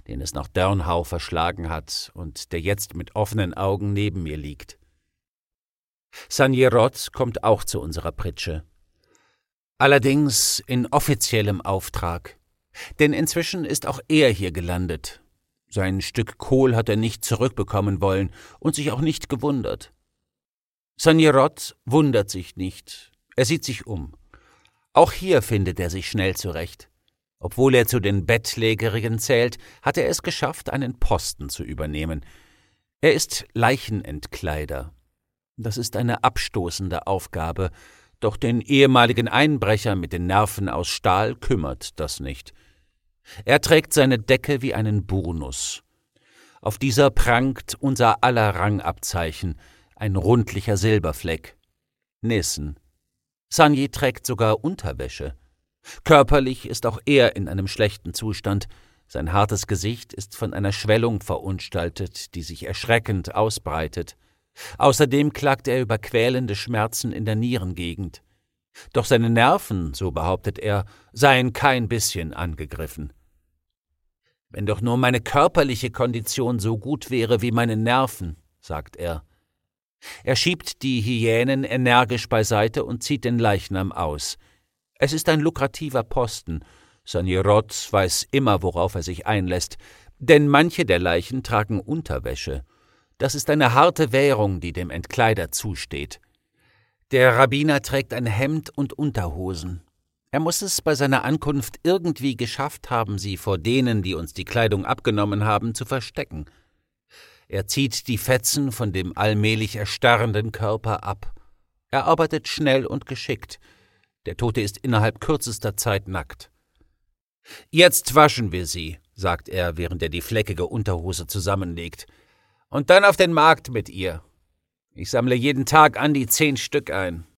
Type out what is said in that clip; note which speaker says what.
Speaker 1: den es nach Dörnhau verschlagen hat und der jetzt mit offenen Augen neben mir liegt. Sanjerot kommt auch zu unserer Pritsche. Allerdings in offiziellem Auftrag, denn inzwischen ist auch er hier gelandet. Sein Stück Kohl hat er nicht zurückbekommen wollen und sich auch nicht gewundert. Sanjerot wundert sich nicht, er sieht sich um. Auch hier findet er sich schnell zurecht. Obwohl er zu den Bettlägerigen zählt, hat er es geschafft, einen Posten zu übernehmen. Er ist Leichenentkleider. Das ist eine abstoßende Aufgabe, doch den ehemaligen Einbrecher mit den Nerven aus Stahl kümmert das nicht. Er trägt seine Decke wie einen Burnus. Auf dieser prangt unser aller Rangabzeichen, ein rundlicher Silberfleck. Nissen. Sanji trägt sogar Unterwäsche. Körperlich ist auch er in einem schlechten Zustand. Sein hartes Gesicht ist von einer Schwellung verunstaltet, die sich erschreckend ausbreitet. Außerdem klagt er über quälende Schmerzen in der Nierengegend. Doch seine Nerven, so behauptet er, seien kein bisschen angegriffen. »Wenn doch nur meine körperliche Kondition so gut wäre wie meine Nerven«, sagt er. Er schiebt die Hyänen energisch beiseite und zieht den Leichnam aus. Es ist ein lukrativer Posten. Sanjerot weiß immer, worauf er sich einlässt, denn manche der Leichen tragen Unterwäsche. Das ist eine harte Währung, die dem Entkleider zusteht. Der Rabbiner trägt ein Hemd und Unterhosen. Er muss es bei seiner Ankunft irgendwie geschafft haben, sie vor denen, die uns die Kleidung abgenommen haben, zu verstecken. Er zieht die Fetzen von dem allmählich erstarrenden Körper ab. Er arbeitet schnell und geschickt. Der Tote ist innerhalb kürzester Zeit nackt. »Jetzt waschen wir sie«, sagt er, während er die fleckige Unterhose zusammenlegt. »Und dann auf den Markt mit ihr. Ich sammle jeden Tag an die 10 Stück ein.